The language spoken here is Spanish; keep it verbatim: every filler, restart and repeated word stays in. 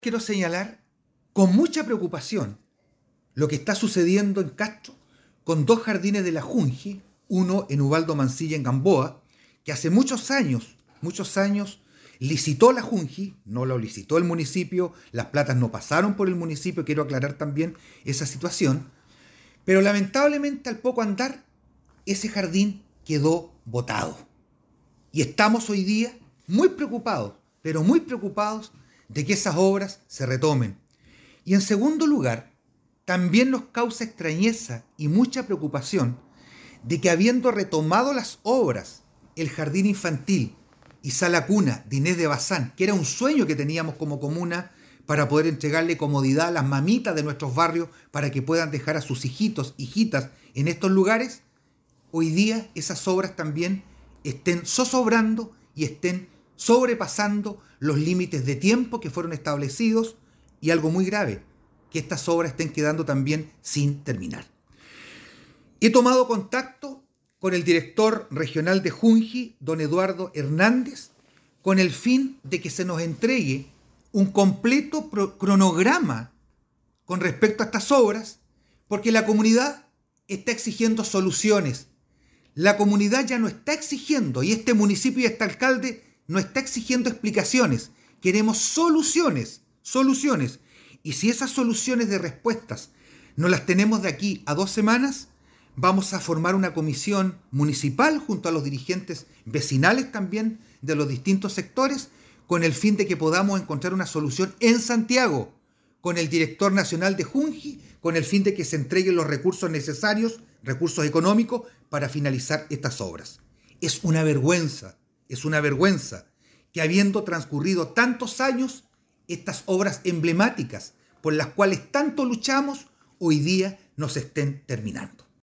Quiero señalar con mucha preocupación lo que está sucediendo en Castro con dos jardines de la Junji, uno en Ubaldo Mansilla en Gamboa, que hace muchos años, muchos años licitó la Junji, no lo licitó el municipio, las platas no pasaron por el municipio, quiero aclarar también esa situación, pero lamentablemente al poco andar ese jardín quedó botado. Y estamos hoy día muy preocupados, pero muy preocupados de que esas obras se retomen. Y en segundo lugar, también nos causa extrañeza y mucha preocupación de que habiendo retomado las obras, el jardín infantil y sala cuna de Inés de Bazán, que era un sueño que teníamos como comuna para poder entregarle comodidad a las mamitas de nuestros barrios para que puedan dejar a sus hijitos, hijitas en estos lugares, hoy día esas obras también estén zozobrando y estén sobrepasando los límites de tiempo que fueron establecidos y algo muy grave, que estas obras estén quedando también sin terminar. He tomado contacto con el director regional de Junji, don Eduardo Hernández, con el fin de que se nos entregue un completo pro- cronograma con respecto a estas obras, porque la comunidad está exigiendo soluciones. La comunidad ya no está exigiendo, y este municipio y este alcalde no está exigiendo explicaciones. Queremos soluciones, soluciones. Y si esas soluciones de respuestas no las tenemos de aquí a dos semanas, vamos a formar una comisión municipal junto a los dirigentes vecinales también de los distintos sectores, con el fin de que podamos encontrar una solución en Santiago, con el director nacional de Junji, con el fin de que se entreguen los recursos necesarios, recursos económicos, para finalizar estas obras. Es una vergüenza, es una vergüenza que habiendo transcurrido tantos años, estas obras emblemáticas por las cuales tanto luchamos, hoy día no se estén terminando.